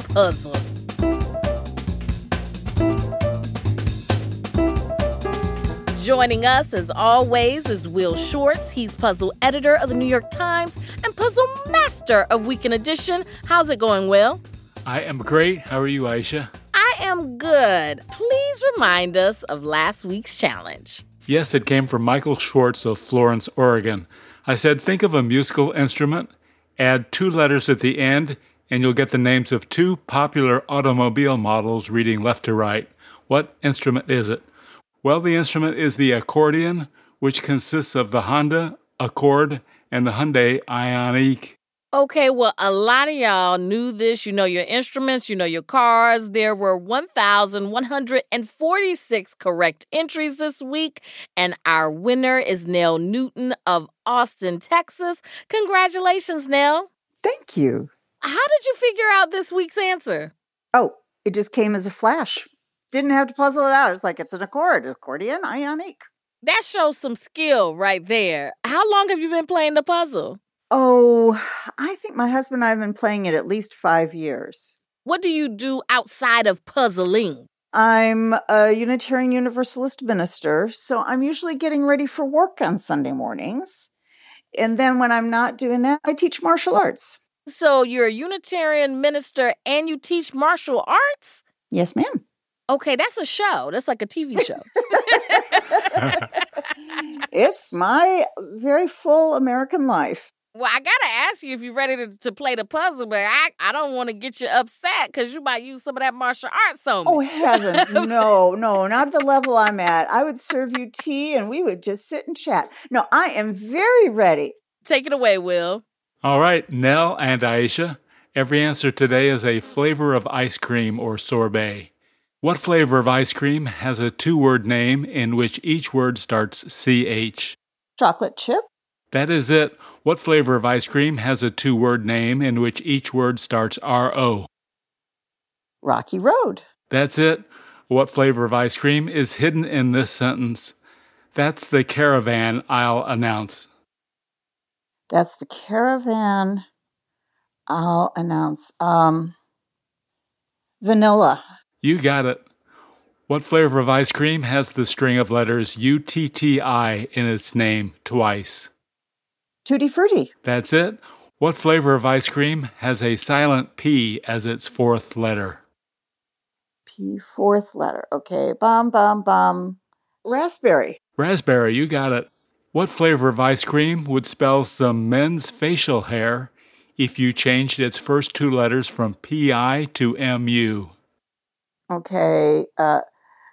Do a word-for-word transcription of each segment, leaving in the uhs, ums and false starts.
puzzle. Joining us, as always, is Will Shortz. He's puzzle editor of the New York Times and puzzle master of Weekend Edition. How's it going, Will? I am great. How are you, Aisha? I am good. Please remind us of last week's challenge. Yes, it came from Michael Schwartz of Florence, Oregon. I said, think of a musical instrument, add two letters at the end, and you'll get the names of two popular automobile models reading left to right. What instrument is it? Well, the instrument is the accordion, which consists of the Honda Accord and the Hyundai Ioniq. Okay, well, a lot of y'all knew this. You know your instruments, you know your cars. There were one thousand one hundred forty-six correct entries this week, and our winner is Nell Newton of Austin, Texas. Congratulations, Nell. Thank you. How did you figure out this week's answer? Oh, it just came as a flash. Didn't have to puzzle it out. It's like it's an accord, accordion, Ioniq. That shows some skill right there. How long have you been playing the puzzle? Oh, I think my husband and I have been playing it at least five years. What do you do outside of puzzling? I'm a Unitarian Universalist minister, so I'm usually getting ready for work on Sunday mornings. And then when I'm not doing that, I teach martial arts. So you're a Unitarian minister and you teach martial arts? Yes, ma'am. Okay, that's a show. That's like a T V show. It's my very full American life. Well, I got to ask you if you're ready to, to play the puzzle, but I, I don't want to get you upset because you might use some of that martial arts on me. Oh, heavens, no, no, not the level I'm at. I would serve you tea and we would just sit and chat. No, I am very ready. Take it away, Will. All right, Nell and Aisha. Every answer today is a flavor of ice cream or sorbet. What flavor of ice cream has a two-word name in which each word starts C H? Chocolate chip. That is it. What flavor of ice cream has a two-word name in which each word starts R O? Rocky Road. That's it. What flavor of ice cream is hidden in this sentence? That's the caravan I'll announce. That's the caravan I'll announce. Um, vanilla. You got it. What flavor of ice cream has the string of letters U T T I in its name twice? Tutti Frutti. That's it. What flavor of ice cream has a silent P as its fourth letter? P, fourth letter. Okay. Bum, bum, bum. Raspberry. Raspberry, you got it. What flavor of ice cream would spell some men's facial hair if you changed its first two letters from P I to M U? Okay, uh,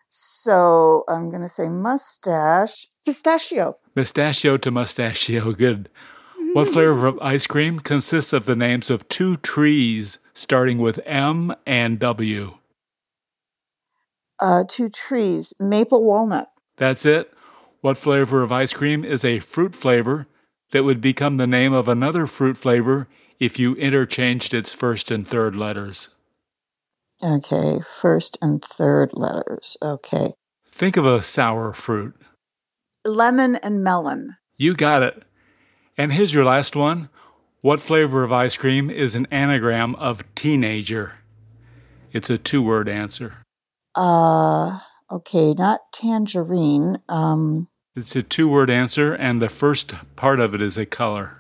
so I'm going to say mustache. Pistachio. Pistachio to mustachio, good. What flavor of ice cream consists of the names of two trees starting with M and W? Uh, two trees. Maple walnut. That's it. What flavor of ice cream is a fruit flavor that would become the name of another fruit flavor if you interchanged its first and third letters? Okay, first and third letters. Okay. Think of a sour fruit. Lemon and melon. You got it. And here's your last one. What flavor of ice cream is an anagram of teenager? It's a two-word answer. Uh, okay, not tangerine. Um, it's a two-word answer, and the first part of it is a color.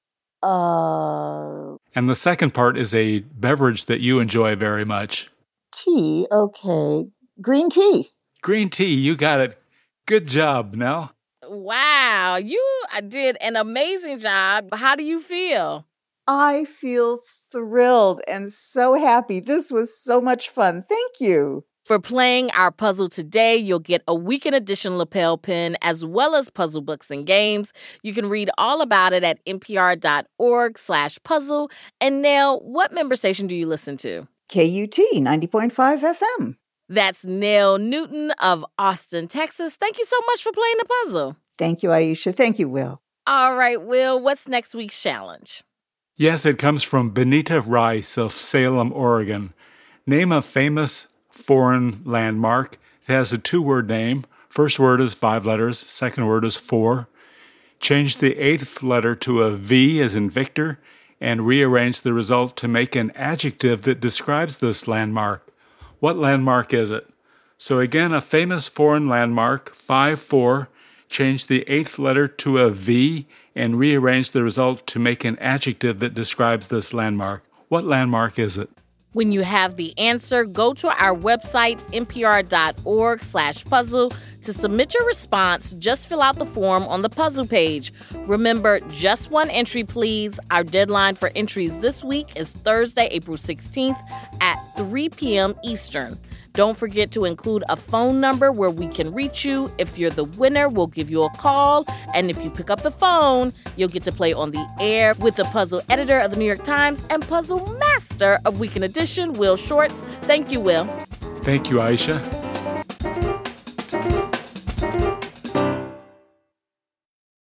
Uh, and the second part is a beverage that you enjoy very much. Tea, okay. Green tea. Green tea, you got it. Good job, Nell. Wow, you did an amazing job. How do you feel? I feel thrilled and so happy. This was so much fun. Thank you. For playing our puzzle today, you'll get a Weekend Edition lapel pin as well as puzzle books and games. You can read all about it at npr.org slash puzzle. And Nell, what member station do you listen to? K U T ninety point five F M. That's Nell Newton of Austin, Texas. Thank you so much for playing the puzzle. Thank you, Aisha. Thank you, Will. All right, Will, what's next week's challenge? Yes, it comes from Benita Rice of Salem, Oregon. Name a famous foreign landmark. It has a two-word name. First word is five letters. Second word is four. Change the eighth letter to a V as in Victor and rearrange the result to make an adjective that describes this landmark. What landmark is it? So again, a famous foreign landmark, five four, change the eighth letter to a V and rearrange the result to make an adjective that describes this landmark. What landmark is it? When you have the answer, go to our website, npr.org slash puzzle. To submit your response, just fill out the form on the puzzle page. Remember, just one entry, please. Our deadline for entries this week is Thursday, April sixteenth at three p.m. Eastern. Don't forget to include a phone number where we can reach you. If you're the winner, we'll give you a call. And if you pick up the phone, you'll get to play on the air with the puzzle editor of the New York Times and puzzle master of Weekend Edition, Will Shortz. Thank you, Will. Thank you, Aisha.